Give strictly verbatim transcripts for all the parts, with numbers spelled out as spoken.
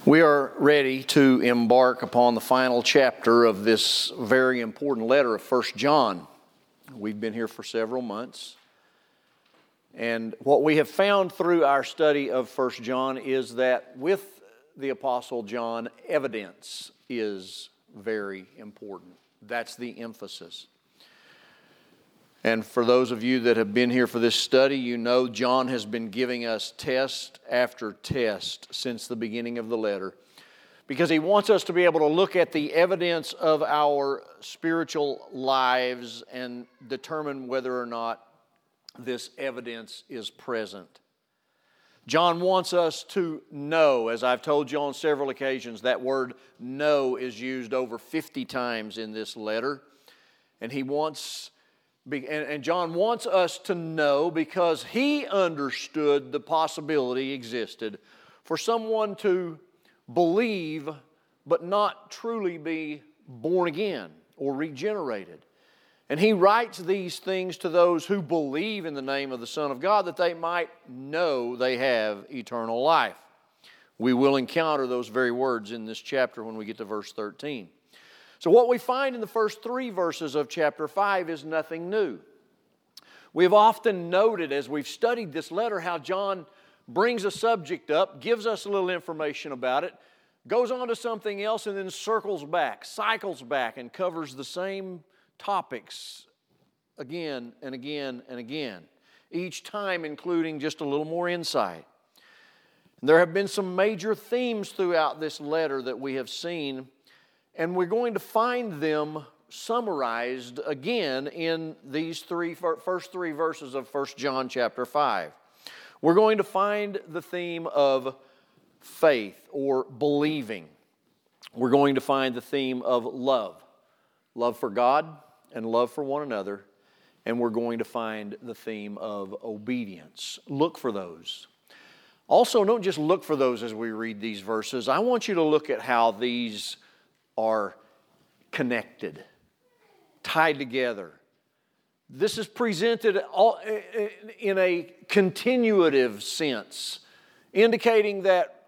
We are ready to embark upon the final chapter of this very important letter of First John. We've been here for several months. And what we have found through our study of First John is that with the Apostle John, evidence is very important. That's the emphasis. And for those of you that have been here for this study, you know John has been giving us test after test since the beginning of the letter, because he wants us to be able to look at the evidence of our spiritual lives and determine whether or not this evidence is present. John wants us to know, as I've told you on several occasions, that word know is used over fifty times in this letter, and he wants And John wants us to know because he understood the possibility existed for someone to believe but not truly be born again or regenerated. And he writes these things to those who believe in the name of the Son of God that they might know they have eternal life. We will encounter those very words in this chapter when we get to verse thirteen. So what we find in the first three verses of chapter five is nothing new. We have often noted as we've studied this letter how John brings a subject up, gives us a little information about it, goes on to something else, and then circles back, cycles back, and covers the same topics again and again and again, each time including just a little more insight. And there have been some major themes throughout this letter that we have seen, and we're going to find them summarized again in these three first three verses of First John chapter five. We're going to find the theme of faith or believing. We're going to find the theme of love. Love for God and love for one another. And we're going to find the theme of obedience. Look for those. Also, don't just look for those as we read these verses. I want you to look at how these are connected, tied together. This is presented all in a continuative sense, indicating that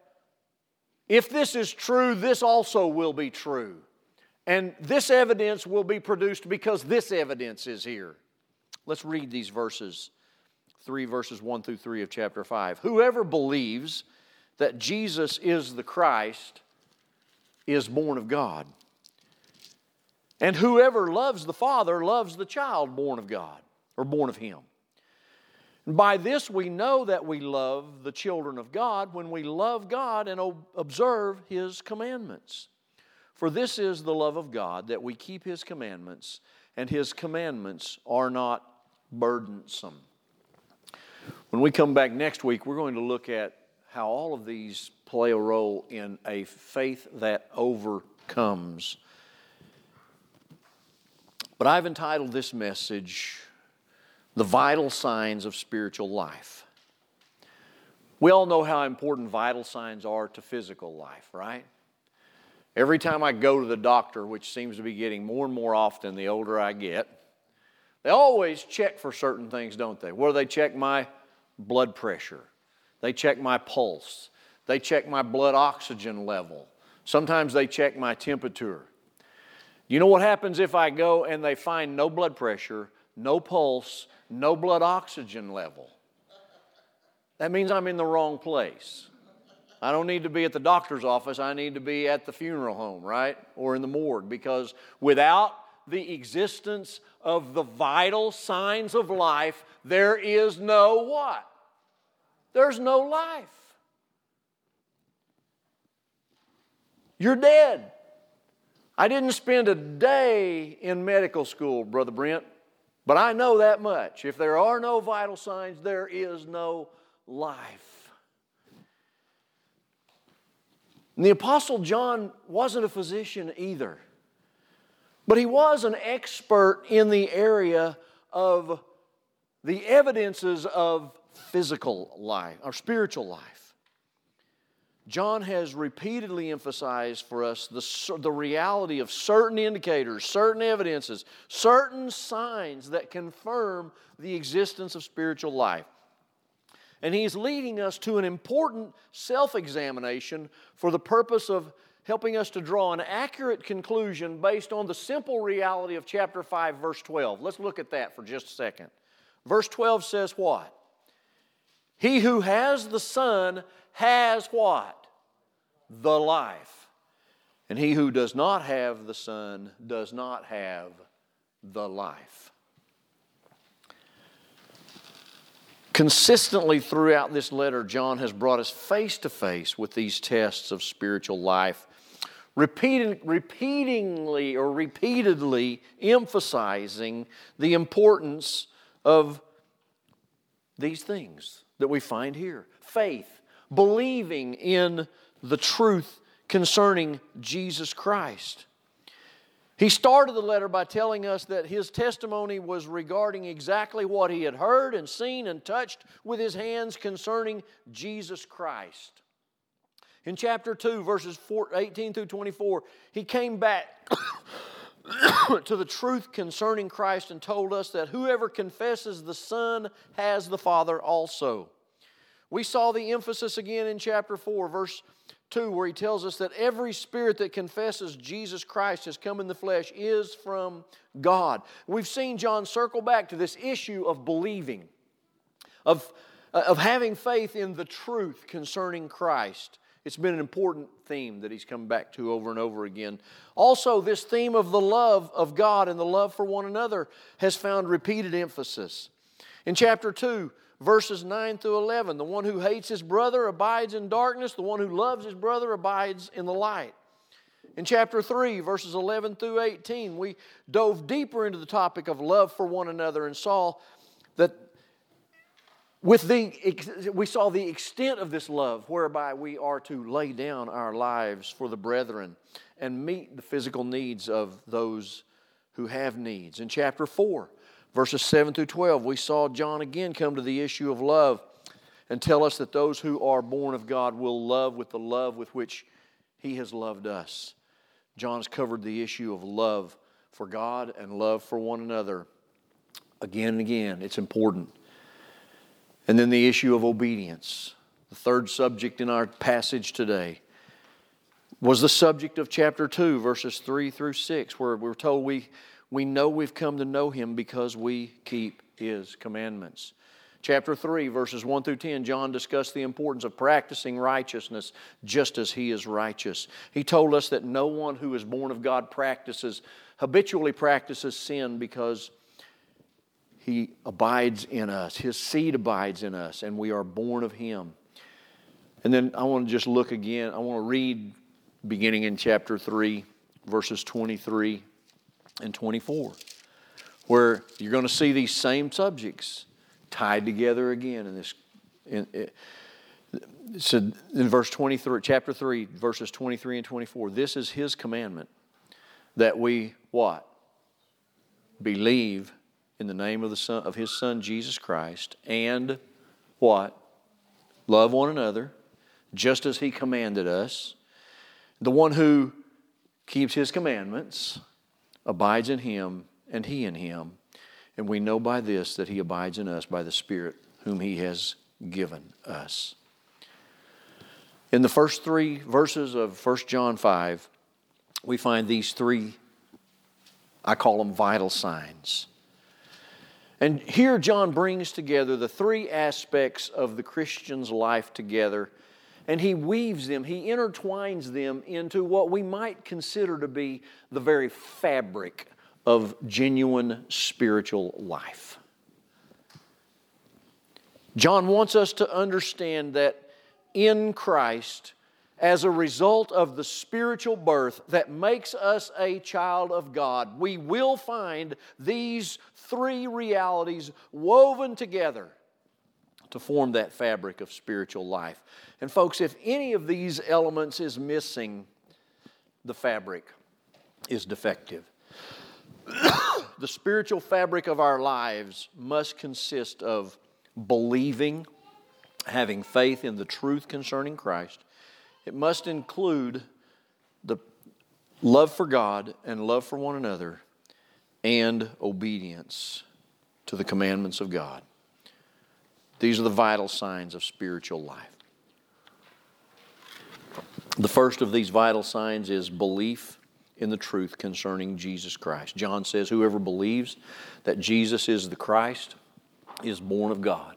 if this is true, this also will be true. And this evidence will be produced because this evidence is here. Let's read these verses, three verses one through three of chapter five. Whoever believes that Jesus is the Christ is born of God. And whoever loves the Father loves the child born of God, or born of Him. And by this we know that we love the children of God when we love God and observe His commandments. For this is the love of God, that we keep His commandments, and His commandments are not burdensome. When we come back next week, we're going to look at how all of these play a role in a faith that overcomes. But I've entitled this message, The Vital Signs of Spiritual Life. We all know how important vital signs are to physical life, right? Every time I go to the doctor, which seems to be getting more and more often the older I get, they always check for certain things, don't they? Well, they check my blood pressure. They check my pulse. They check my blood oxygen level. Sometimes they check my temperature. You know what happens if I go and they find no blood pressure, no pulse, no blood oxygen level? That means I'm in the wrong place. I don't need to be at the doctor's office. I need to be at the funeral home, right? Or in the morgue, because without the existence of the vital signs of life, there is no what? There's no life. You're dead. I didn't spend a day in medical school, Brother Brent, but I know that much. If there are no vital signs, there is no life. And the Apostle John wasn't a physician either, but he was an expert in the area of the evidences of physical life, or spiritual life. John has repeatedly emphasized for us the, the reality of certain indicators, certain evidences, certain signs that confirm the existence of spiritual life. And he's leading us to an important self-examination for the purpose of helping us to draw an accurate conclusion based on the simple reality of chapter five, verse twelve. Let's look at that for just a second. Verse twelve says what? He who has the Son has what? The life. And he who does not have the Son does not have the life. Consistently throughout this letter, John has brought us face to face with these tests of spiritual life, repeating, repeatingly or repeatedly emphasizing the importance of these things that we find here. Faith, believing in the truth concerning Jesus Christ. He started the letter by telling us that his testimony was regarding exactly what he had heard and seen and touched with his hands concerning Jesus Christ. In chapter two, verses eighteen through twenty-four, he came back to the truth concerning Christ and told us that whoever confesses the Son has the Father also. We saw the emphasis again in chapter four, verse two, where he tells us that every spirit that confesses Jesus Christ has come in the flesh is from God. We've seen John circle back to this issue of believing, of, of having faith in the truth concerning Christ. It's been an important theme that he's come back to over and over again. Also, this theme of the love of God and the love for one another has found repeated emphasis. In chapter two, verses nine through eleven, the one who hates his brother abides in darkness. The one who loves his brother abides in the light. In chapter three, verses eleven through eighteen, we dove deeper into the topic of love for one another and saw that with the, we saw the extent of this love whereby we are to lay down our lives for the brethren and meet the physical needs of those who have needs. In chapter four, verses seven through twelve, we saw John again come to the issue of love and tell us that those who are born of God will love with the love with which He has loved us. John's covered the issue of love for God and love for one another again and again. It's important. And then the issue of obedience, the third subject in our passage today, was the subject of chapter two, verses three through six, where we're told we We know we've come to know Him because we keep His commandments. Chapter three, verses one through ten, John discussed the importance of practicing righteousness just as He is righteous. He told us that no one who is born of God practices, habitually practices sin because He abides in us. His seed abides in us, and we are born of Him. And then I want to just look again. I want to read beginning in chapter three, verses twenty-three and twenty-four, where you're going to see these same subjects tied together again in this. In, it, so in verse twenty-three, chapter three, verses twenty-three and twenty-four, this is His commandment, that we what? Believe in the name of the Son of His Son Jesus Christ, and what? Love one another, just as He commanded us. The one who keeps His commandments abides in Him, and He in Him. And we know by this that He abides in us by the Spirit whom He has given us. In the first three verses of First John five, we find these three, I call them vital signs. And here John brings together the three aspects of the Christian's life together, and he weaves them, he intertwines them into what we might consider to be the very fabric of genuine spiritual life. John wants us to understand that in Christ, as a result of the spiritual birth that makes us a child of God, we will find these three realities woven together to form that fabric of spiritual life. And folks, if any of these elements is missing, the fabric is defective. The spiritual fabric of our lives must consist of believing, having faith in the truth concerning Christ. It must include the love for God and love for one another and obedience to the commandments of God. These are the vital signs of spiritual life. The first of these vital signs is belief in the truth concerning Jesus Christ. John says, whoever believes that Jesus is the Christ is born of God.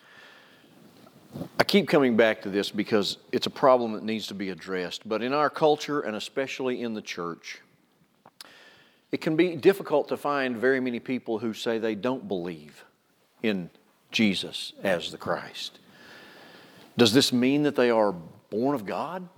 I keep coming back to this because it's a problem that needs to be addressed. But in our culture, and especially in the church, it can be difficult to find very many people who say they don't believe in Jesus as the Christ. Does this mean that they are born of God?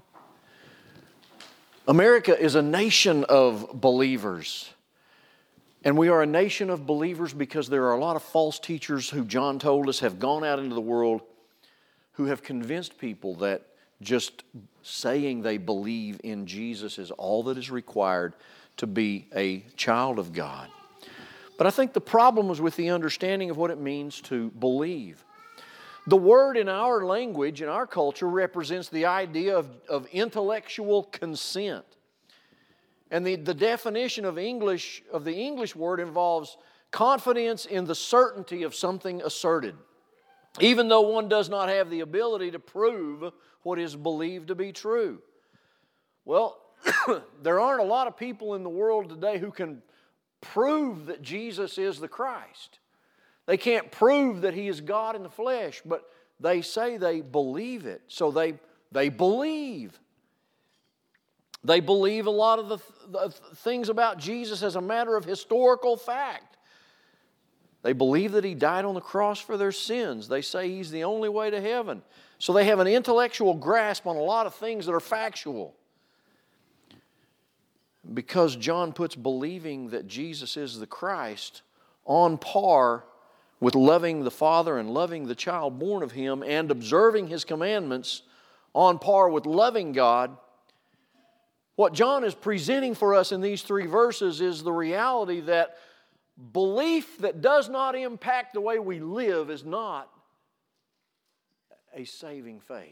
America is a nation of believers. And we are a nation of believers because there are a lot of false teachers who, John told us, have gone out into the world who have convinced people that just saying they believe in Jesus is all that is required to be a child of God. But I think the problem is with the understanding of what it means to believe. The word in our language, in our culture, represents the idea of, of intellectual consent. And the, the definition of English, of the English word involves confidence in the certainty of something asserted, even though one does not have the ability to prove what is believed to be true. Well, there aren't a lot of people in the world today who can prove that Jesus is the Christ. They can't prove that He is God in the flesh, but they say they believe it. So they, they believe. They believe a lot of the, the things about Jesus as a matter of historical fact. They believe that He died on the cross for their sins. They say He's the only way to heaven. So they have an intellectual grasp on a lot of things that are factual. Because John puts believing that Jesus is the Christ on par with loving the Father and loving the child born of Him and observing His commandments on par with loving God, what John is presenting for us in these three verses is the reality that belief that does not impact the way we live is not a saving faith.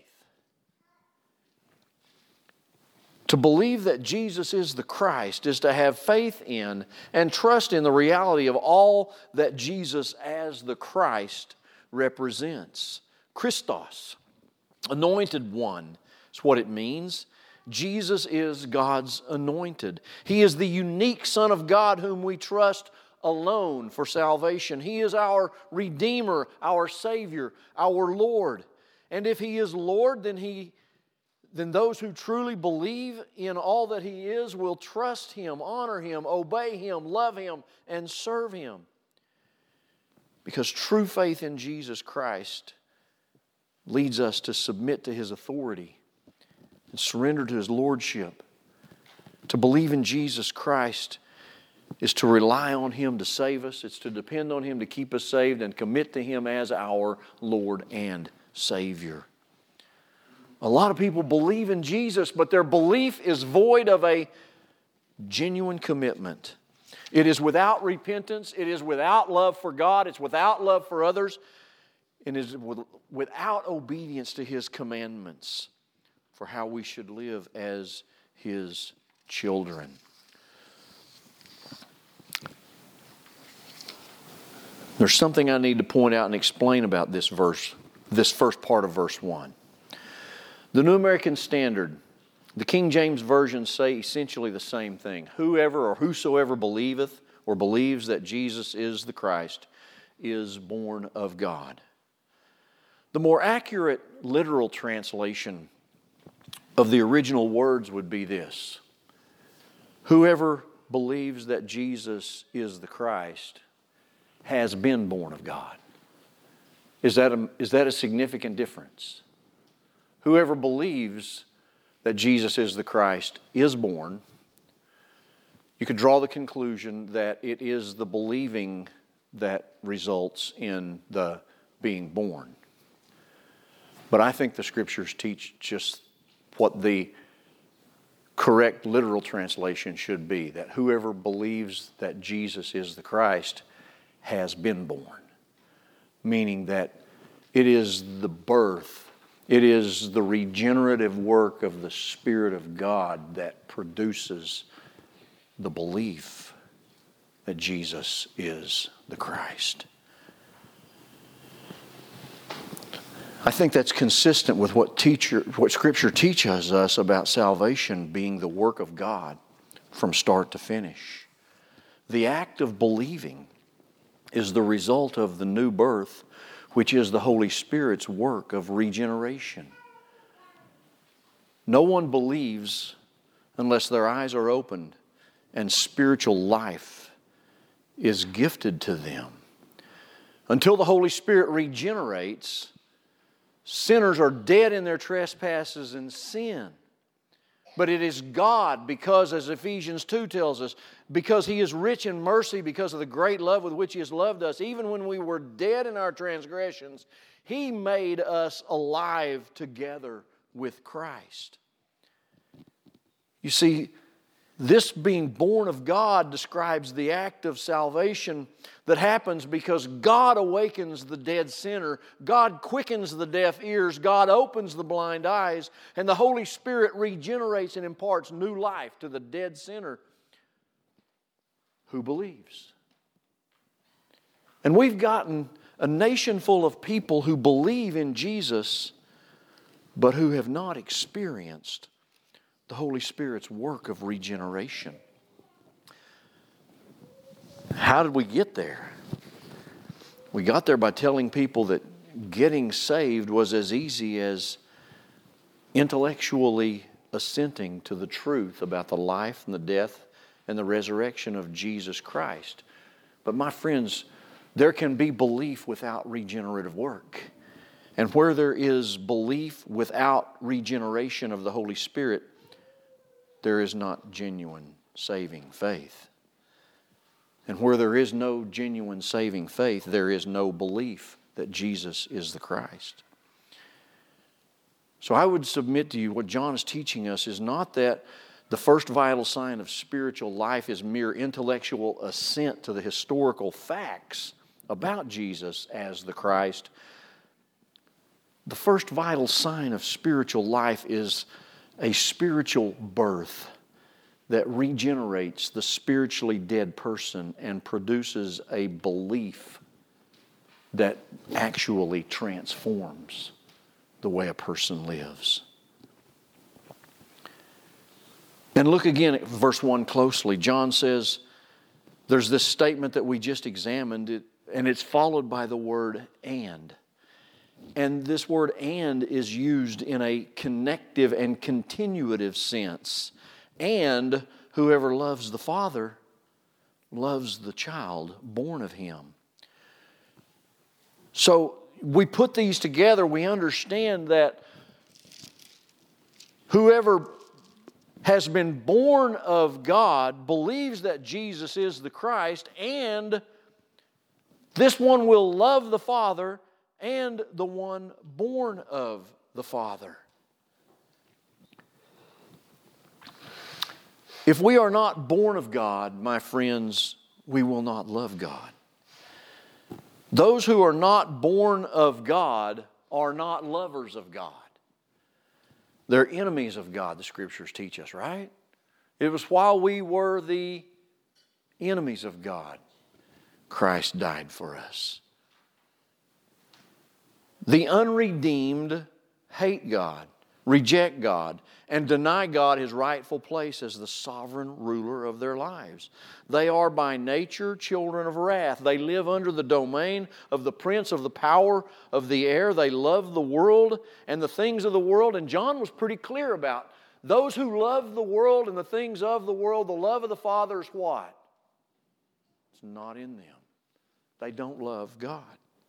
To believe that Jesus is the Christ is to have faith in and trust in the reality of all that Jesus as the Christ represents. Christos, anointed one, is what it means. Jesus is God's anointed. He is the unique Son of God whom we trust alone for salvation. He is our Redeemer, our Savior, our Lord. And if He is Lord, then He then those who truly believe in all that He is will trust Him, honor Him, obey Him, love Him, and serve Him. Because true faith in Jesus Christ leads us to submit to His authority and surrender to His lordship. To believe in Jesus Christ is to rely on Him to save us. It's to depend on Him to keep us saved and commit to Him as our Lord and Savior. A lot of people believe in Jesus, but their belief is void of a genuine commitment. It is without repentance. It is without love for God. It's without love for others. And it is without obedience to His commandments for how we should live as His children. There's something I need to point out and explain about this verse, this first part of verse one. The New American Standard, the King James Version say essentially the same thing. Whoever or whosoever believeth or believes that Jesus is the Christ is born of God. The more accurate literal translation of the original words would be this: whoever believes that Jesus is the Christ has been born of God. Is that a, is that a significant difference? Whoever believes that Jesus is the Christ is born. You could draw the conclusion that it is the believing that results in the being born. But I think the Scriptures teach just what the correct literal translation should be, that whoever believes that Jesus is the Christ has been born, meaning that it is the birth, it is the regenerative work of the Spirit of God that produces the belief that Jesus is the Christ. I think that's consistent with what teacher, what Scripture teaches us about salvation being the work of God from start to finish. The act of believing is the result of the new birth, which is the Holy Spirit's work of regeneration. No one believes unless their eyes are opened and spiritual life is gifted to them. Until the Holy Spirit regenerates, sinners are dead in their trespasses and sin. But it is God, because as Ephesians two tells us, because He is rich in mercy, because of the great love with which He has loved us, even when we were dead in our transgressions, He made us alive together with Christ. You see, this being born of God describes the act of salvation that happens because God awakens the dead sinner, God quickens the deaf ears, God opens the blind eyes, and the Holy Spirit regenerates and imparts new life to the dead sinner who believes. And we've gotten a nation full of people who believe in Jesus, but who have not experienced the Holy Spirit's work of regeneration. How did we get there? We got there by telling people that getting saved was as easy as intellectually assenting to the truth about the life and the death and the resurrection of Jesus Christ. But my friends, there can be belief without regenerative work. And where there is belief without regeneration of the Holy Spirit, there is not genuine saving faith. And where there is no genuine saving faith, there is no belief that Jesus is the Christ. So I would submit to you what John is teaching us is not that the first vital sign of spiritual life is mere intellectual assent to the historical facts about Jesus as the Christ. The first vital sign of spiritual life is a spiritual birth that regenerates the spiritually dead person and produces a belief that actually transforms the way a person lives. And look again at verse one closely. John says, there's this statement that we just examined, and it's followed by the word "and." And this word "and" is used in a connective and continuative sense. And whoever loves the Father loves the child born of Him. So we put these together, we understand that whoever has been born of God believes that Jesus is the Christ, and this one will love the Father and the one born of the Father. If we are not born of God, my friends, we will not love God. Those who are not born of God are not lovers of God. They're enemies of God, the Scriptures teach us, right? It was while we were the enemies of God, Christ died for us. The unredeemed hate God, reject God, and deny God His rightful place as the sovereign ruler of their lives. They are by nature children of wrath. They live under the domain of the prince of the power of the air. They love the world and the things of the world. And John was pretty clear about those who love the world and the things of the world. The love of the Father is what? It's not in them. They don't love God.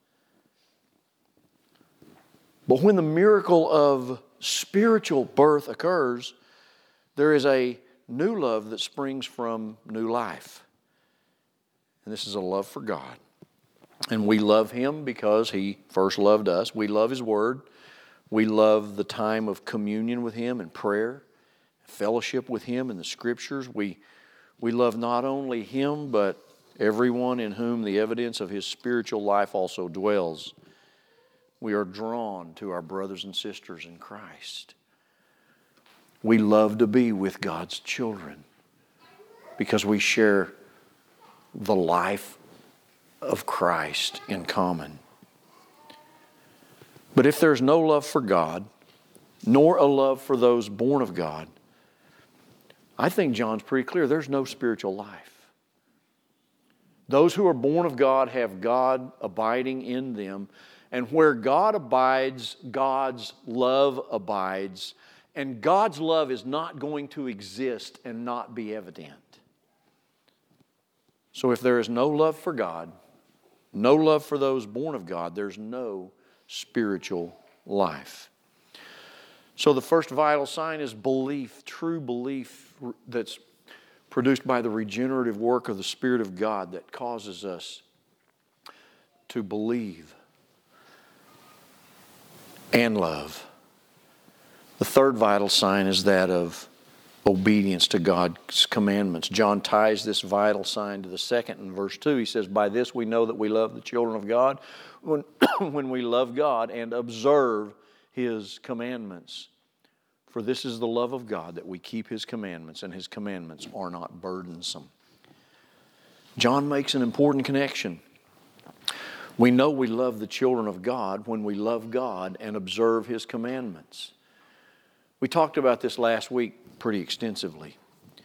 But when the miracle of spiritual birth occurs, there is a new love that springs from new life. And this is a love for God. And we love Him because He first loved us. We love His Word. We love the time of communion with Him and prayer, fellowship with Him in the Scriptures. We, we love not only Him, but everyone in whom the evidence of His spiritual life also dwells. We are drawn to our brothers and sisters in Christ. We love to be with God's children because we share the life of Christ in common. But if there's no love for God, nor a love for those born of God, I think John's pretty clear. There's no spiritual life. Those who are born of God have God abiding in them. And where God abides, God's love abides. And God's love is not going to exist and not be evident. So if there is no love for God, no love for those born of God, there's no spiritual life. So the first vital sign is belief, true belief that's produced by the regenerative work of the Spirit of God that causes us to believe and love. The third vital sign is that of obedience to God's commandments. John ties this vital sign to the second in verse two. He says, by this we know that we love the children of God, when, when we love God and observe His commandments. For this is the love of God, that we keep His commandments, and His commandments are not burdensome. John makes an important connection. We know we love the children of God when we love God and observe His commandments. We talked about this last week pretty extensively.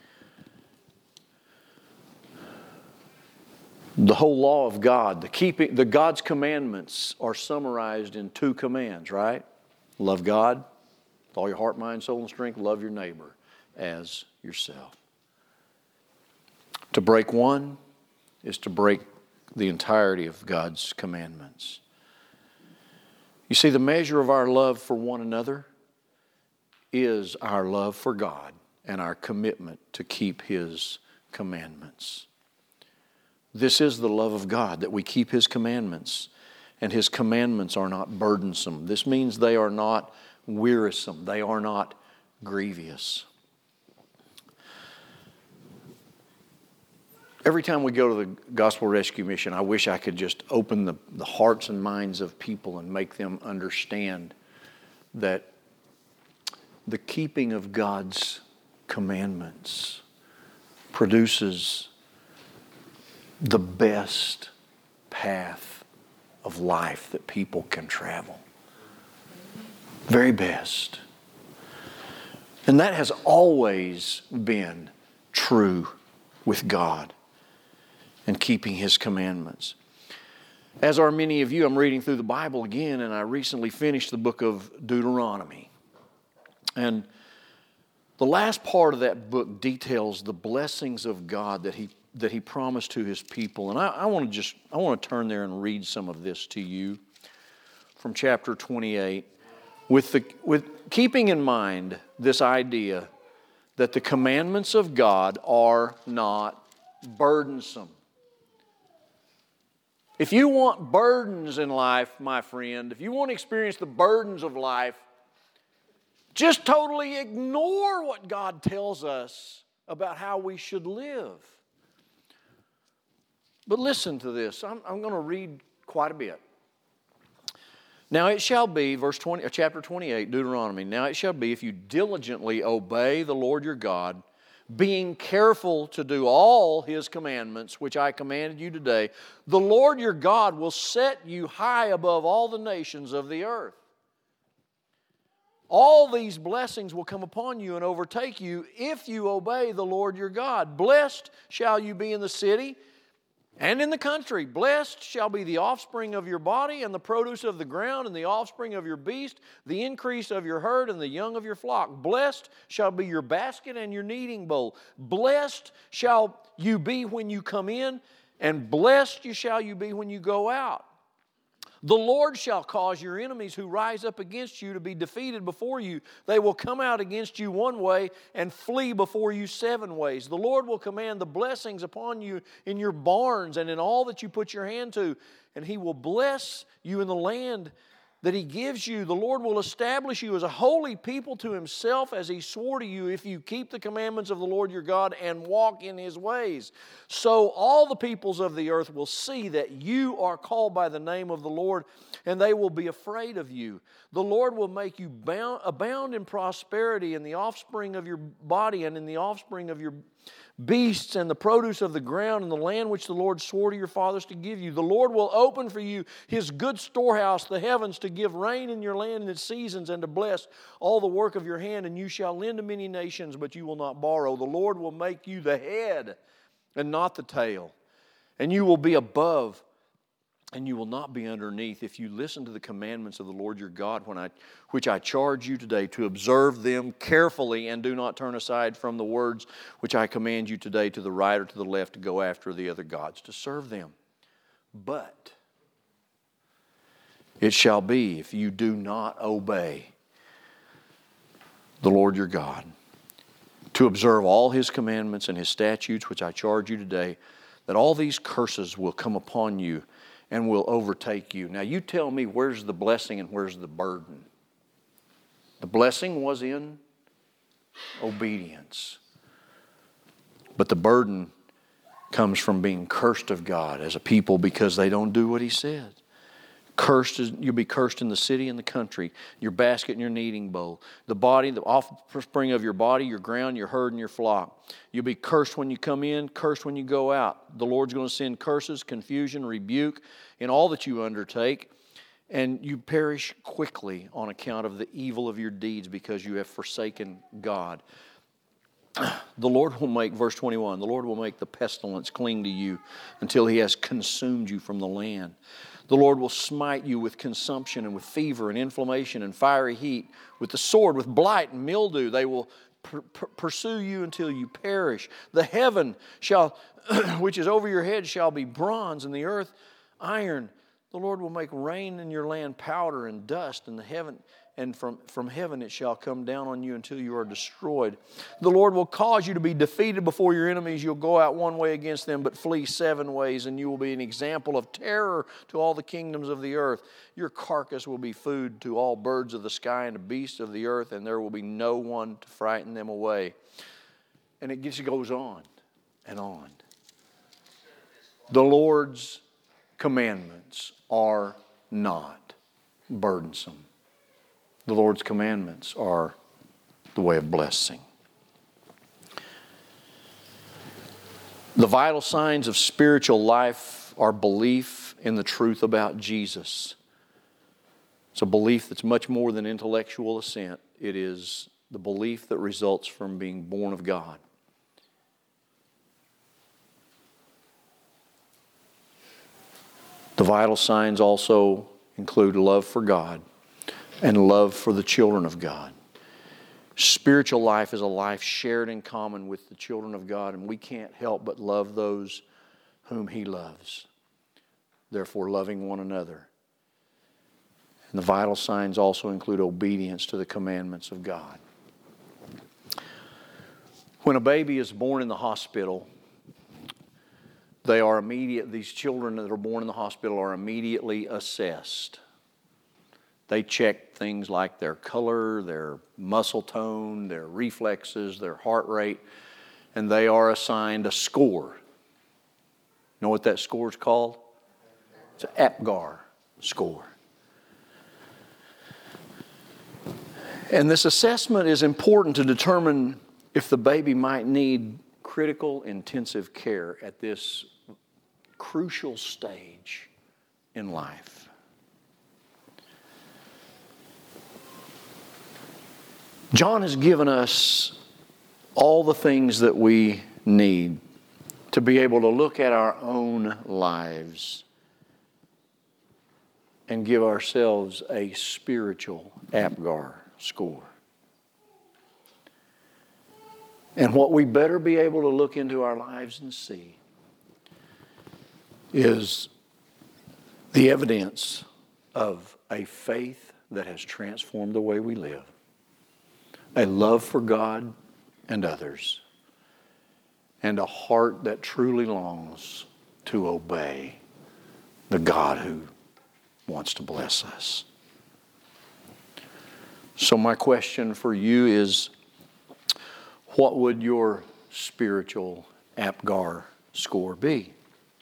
The whole law of God, the keeping, the God's commandments are summarized in two commands, right? Love God with all your heart, mind, soul, and strength. Love your neighbor as yourself. To break one is to break the entirety of God's commandments. You see, the measure of our love for one another is our love for God and our commitment to keep His commandments. This is the love of God, that we keep His commandments, and His commandments are not burdensome. This means they are not wearisome. They are not grievous. Every time we go to the Gospel Rescue Mission, I wish I could just open the, the hearts and minds of people and make them understand that the keeping of God's commandments produces the best path of life that people can travel. Very best. And that has always been true with God and keeping His commandments. As are many of you, I'm reading through the Bible again, and I recently finished the book of Deuteronomy. And the last part of that book details the blessings of God that He that He promised to His people. And I, I want to just I want to turn there and read some of this to you from chapter twenty-eight, with the with keeping in mind this idea that the commandments of God are not burdensome. If you want burdens in life, my friend, if you want to experience the burdens of life, just totally ignore what God tells us about how we should live. But listen to this. I'm, I'm going to read quite a bit. Now it shall be, verse twenty, chapter twenty-eight, Deuteronomy. Now it shall be, if you diligently obey the Lord your God, being careful to do all His commandments, which I commanded you today, the Lord your God will set you high above all the nations of the earth. All these blessings will come upon you and overtake you if you obey the Lord your God. Blessed shall you be in the city and in the country. Blessed shall be the offspring of your body and the produce of the ground and the offspring of your beast, the increase of your herd and the young of your flock. Blessed shall be your basket and your kneading bowl. Blessed shall you be when you come in, and blessed shall you be when you go out. The Lord shall cause your enemies who rise up against you to be defeated before you. They will come out against you one way and flee before you seven ways. The Lord will command the blessings upon you in your barns and in all that you put your hand to, and He will bless you in the land that He gives you. The Lord will establish you as a holy people to Himself, as He swore to you, if you keep the commandments of the Lord your God and walk in His ways. So all the peoples of the earth will see that you are called by the name of the Lord, and they will be afraid of you. The Lord will make you bound, abound in prosperity in the offspring of your body and in the offspring of your beasts and the produce of the ground and the land which the Lord swore to your fathers to give you. The Lord will open for you His good storehouse, the heavens, to give rain in your land in its seasons, and to bless all the work of your hand, and you shall lend to many nations, but you will not borrow. The Lord will make you the head and not the tail, and you will be above and you will not be underneath, if you listen to the commandments of the Lord your God, when I, which I charge you today, to observe them carefully, and do not turn aside from the words which I command you today, to the right or to the left, to go after the other gods, to serve them. But it shall be, if you do not obey the Lord your God, to observe all His commandments and His statutes, which I charge you today, that all these curses will come upon you and will overtake you. Now you tell me, where's the blessing and where's the burden? The blessing was in obedience. But the burden comes from being cursed of God as a people because they don't do what He said. Cursed is, you'll be cursed in the city and the country, your basket and your kneading bowl, the body, the offspring of your body, your ground, your herd, and your flock. You'll be cursed when you come in, cursed when you go out. The Lord's going to send curses, confusion, rebuke in all that you undertake, and you perish quickly on account of the evil of your deeds because you have forsaken God. The Lord will make, verse twenty-one, the Lord will make the pestilence cling to you until He has consumed you from the land. The Lord will smite you with consumption and with fever and inflammation and fiery heat, with the sword, with blight and mildew. They will per- per- pursue you until you perish. The heaven shall, which is over your head, shall be bronze, and the earth iron. The Lord will make rain in your land powder and dust, and the heaven and from, from heaven it shall come down on you until you are destroyed. The Lord will cause you to be defeated before your enemies. You'll go out one way against them, but flee seven ways, and you will be an example of terror to all the kingdoms of the earth. Your carcass will be food to all birds of the sky and the beasts of the earth, and there will be no one to frighten them away. And it just goes on and on. The Lord's commandments are not burdensome. The Lord's commandments are the way of blessing. The vital signs of spiritual life are belief in the truth about Jesus. It's a belief that's much more than intellectual assent. It is the belief that results from being born of God. The vital signs also include love for God and love for the children of God. Spiritual life is a life shared in common with the children of God, and we can't help but love those whom He loves. Therefore, loving one another. And the vital signs also include obedience to the commandments of God. When a baby is born in the hospital, they are immediate, these children that are born in the hospital are immediately assessed. They check things like their color, their muscle tone, their reflexes, their heart rate, and they are assigned a score. Know what that score is called? It's an APGAR score. And this assessment is important to determine if the baby might need critical intensive care at this crucial stage in life. John has given us all the things that we need to be able to look at our own lives and give ourselves a spiritual APGAR score. And what we better be able to look into our lives and see is the evidence of a faith that has transformed the way we live, a love for God and others, and a heart that truly longs to obey the God who wants to bless us. So my question for you is, what would your spiritual APGAR score be?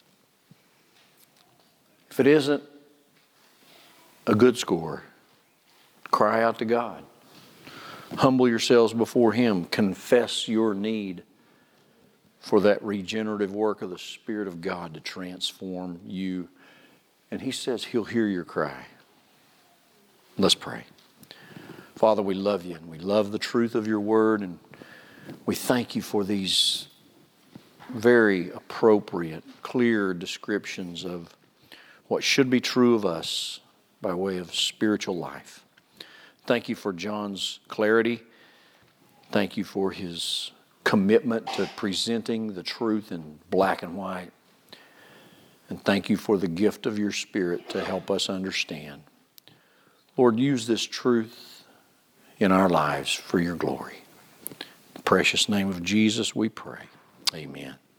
If it isn't a good score, cry out to God. Humble yourselves before Him. Confess your need for that regenerative work of the Spirit of God to transform you. And He says He'll hear your cry. Let's pray. Father, we love you and we love the truth of your word, and we thank you for these very appropriate, clear descriptions of what should be true of us by way of spiritual life. Thank you for John's clarity. Thank you for his commitment to presenting the truth in black and white. And thank you for the gift of your Spirit to help us understand. Lord, use this truth in our lives for your glory. In the precious name of Jesus we pray. Amen.